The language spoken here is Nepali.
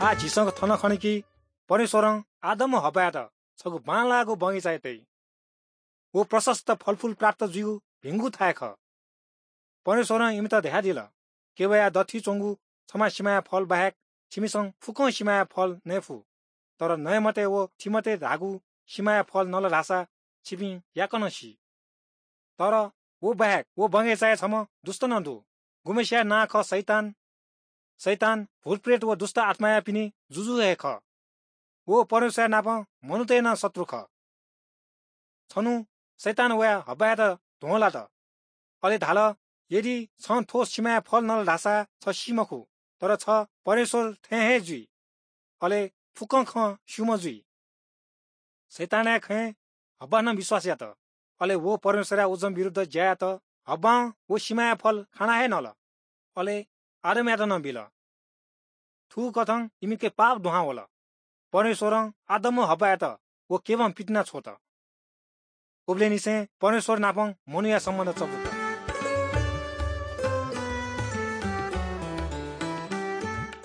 आ झिसँग थन खणकी परमेश्वरं आदम हबायात छगु बालागु बगैँचा तै वो प्रशस्त फलफुल प्राप्त जुगु भिंगु थाय ख परमेश्वरं इमित ध्या दिल केवया दथी चोंगु छमा सिमाया फल बाहेक छिमिसंग फुकौ सिमाया फल नेफु तर नय मते वो छिमते धागु सिमाया फल नल ढासा छिपी याकनसी तर वो बाहेक वो बगैँचा छम दुष्ट नदु गुमेसिया ना ख शैतान भूतप्रेत वो दुष्ट आत्माया पिनी जुजु हे ख वो परमेश्वर नाप मनुते न शत्रु ख छनु शैतान वया हबाया त धोला त अले धाल यदि छ थोस सिमाया फल नल ढासा छ सिमखु तर छ परमेश्वर थे हे जुई अले फुक ख सुम जुई शैतान खे हब्बा न विश्वास या त अले वो परमेश्वर उजम विरुद्ध ज्या त हब्बा वो सिमाया फल खाना है नल अले आदम या त न बिल थु कथं इमिके पाप दुहा होला परमेश्वर आदम हब्बा या त वो केवम पितना छोत उब्लेनी से परमेश्वर नापं मनुया सम्बन्ध चबुत